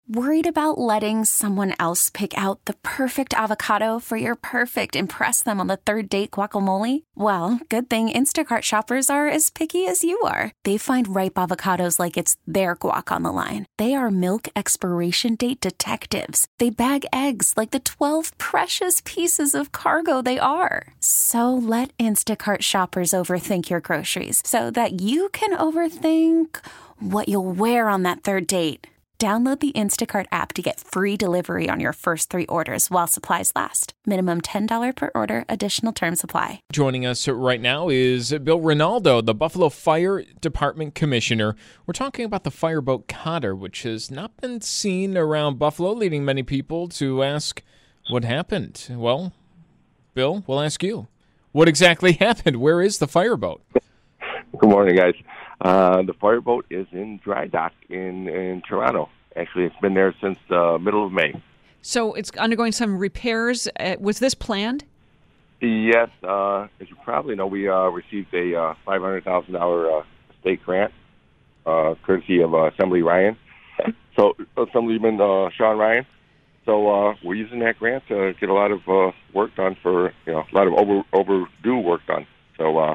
Worried about letting someone else pick out the perfect avocado for your perfect impress them on the third date guacamole? Well, good thing Instacart shoppers are as picky as you are. They find ripe avocados like it's their guac on the line. They are milk expiration date detectives. They bag eggs like the 12 precious pieces of cargo they are. So let Instacart shoppers overthink your groceries so that you can overthink what you'll wear on that third date. Download the Instacart app to get free delivery on your first 3 orders while supplies last. Minimum $10 per order. Additional terms apply. Joining us right now is Bill Rinaldo, the Buffalo Fire Department Commissioner. We're talking about the fireboat Cotter, which has not been seen around Buffalo, leading many people to ask what happened. Well, Bill, we'll ask you. What exactly happened? Where is the fireboat? Good morning, guys. The fireboat is in dry dock in Toronto. Actually, it's been there since the middle of May. So it's undergoing some repairs. Was this planned? Yes. As you probably know, we received a $500,000 state grant, courtesy of Assembly Ryan. So Assemblyman Sean Ryan. So we're using that grant to get a lot of work done for, a lot of overdue work done. So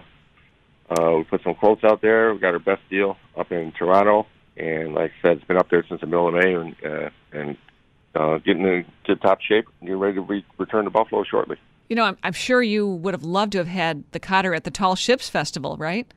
we put some quotes out there. We got our best deal up in Toronto, and like I said, it's been up there since the middle of May, and getting into top shape and getting ready to return to Buffalo shortly. I'm sure you would have loved to have had the Cotter at the Tall Ships Festival, right?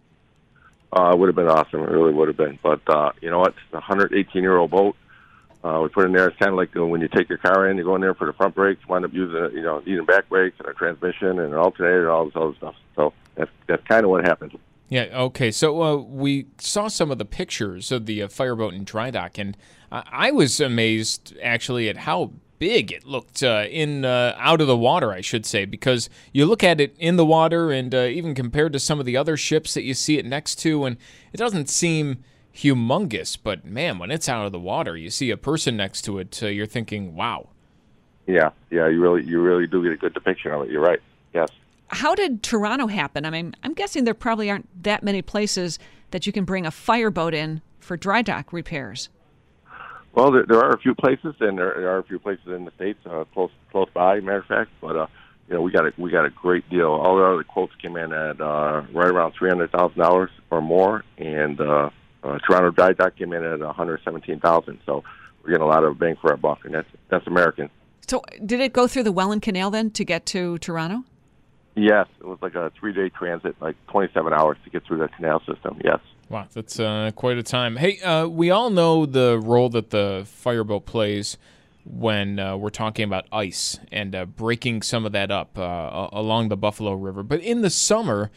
It would have been awesome. It really would have been. But you know what? It's a 118-year-old boat. We put it in there. It's kind of like when you take your car in, you go in there for the front brakes, wind up using, needing back brakes and a transmission and an alternator and all this other stuff. So that's kind of what happened. Yeah, okay. So we saw some of the pictures of the fireboat in dry dock, and I was amazed, actually, at how big it looked out of the water, I should say, because you look at it in the water and even compared to some of the other ships that you see it next to, and it doesn't seem humongous, but man, when it's out of the water, you see a person next to it, you're thinking, wow. Yeah, you really do get a good depiction of it. You're right. Yes. How did Toronto happen? I mean, I'm guessing there probably aren't that many places that you can bring a fireboat in for dry dock repairs. Well, there are a few places, and there are a few places in the States close by, matter of fact. But we got a great deal. All the other quotes came in at right around $300,000 or more, and Toronto dry dock came in at $117,000. So we're getting a lot of bang for our buck, and that's American. So did it go through the Welland Canal then to get to Toronto? Yes, it was like a 3-day transit, like 27 hours to get through the canal system, yes. Wow, that's quite a time. Hey, we all know the role that the fireboat plays when we're talking about ice and breaking some of that up along the Buffalo River. But in the summer,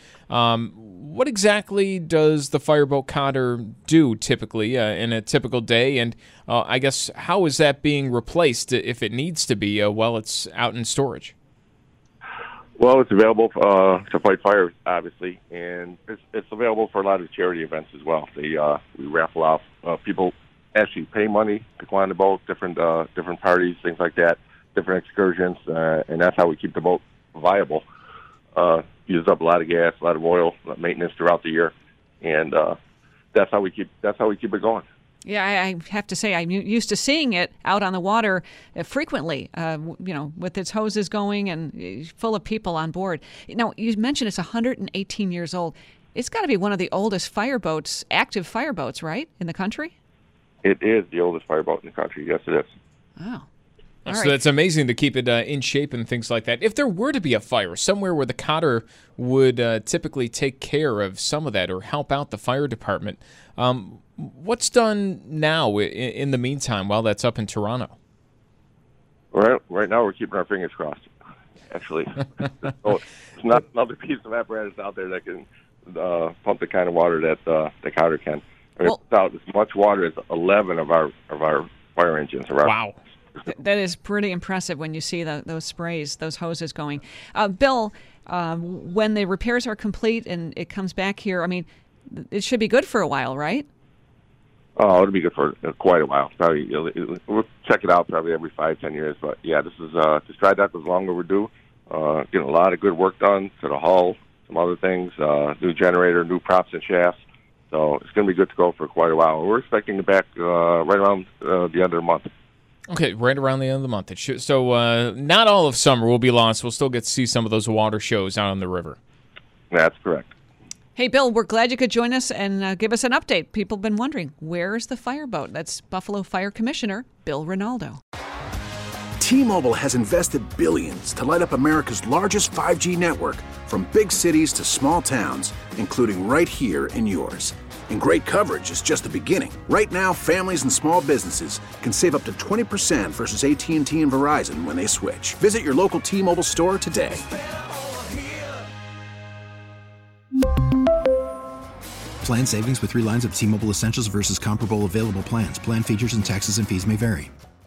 what exactly does the fireboat Cotter do typically in a typical day? And I guess how is that being replaced if it needs to be while it's out in storage? Well, it's available to fight fires, obviously, and it's available for a lot of charity events as well. We raffle off. People actually pay money to go on the boat, different parties, things like that, different excursions, and that's how we keep the boat viable. Uses up a lot of gas, a lot of oil, maintenance throughout the year, and that's how we keep it going. Yeah, I have to say, I'm used to seeing it out on the water frequently, with its hoses going and full of people on board. Now, you mentioned it's 118 years old. It's got to be one of the oldest fireboats, active fireboats, right, in the country? It is the oldest fireboat in the country. Yes, it is. Oh. So it's amazing to keep it in shape and things like that. If there were to be a fire somewhere where the Cotter would typically take care of some of that or help out the fire department, what's done now in the meantime while that's up in Toronto? Right now we're keeping our fingers crossed, actually. So it's not another piece of apparatus out there that can pump the kind of water that the Cotter can. I mean, it's out as much water as 11 of our fire engines around. Wow. That is pretty impressive when you see those sprays, those hoses going. Bill, when the repairs are complete and it comes back here, I mean, it should be good for a while, right? Oh, it'll be good for quite a while. Probably we'll check it out probably every 5-10 years. But yeah, this dry dock was long overdue. Getting a lot of good work done to the hull, some other things, new generator, new props and shafts. So it's going to be good to go for quite a while. We're expecting it back right around the end of the month. Okay, right around the end of the month. So not all of summer will be lost. We'll still get to see some of those water shows out on the river. That's correct. Hey, Bill, we're glad you could join us and give us an update. People have been wondering, where's the fireboat? That's Buffalo Fire Commissioner Bill Rinaldo. T-Mobile has invested billions to light up America's largest 5G network, from big cities to small towns, including right here in yours. And great coverage is just the beginning. Right now, families and small businesses can save up to 20% versus AT&T and Verizon when they switch. Visit your local T-Mobile store today. Plan savings with 3 lines of T-Mobile Essentials versus comparable available plans. Plan features and taxes and fees may vary.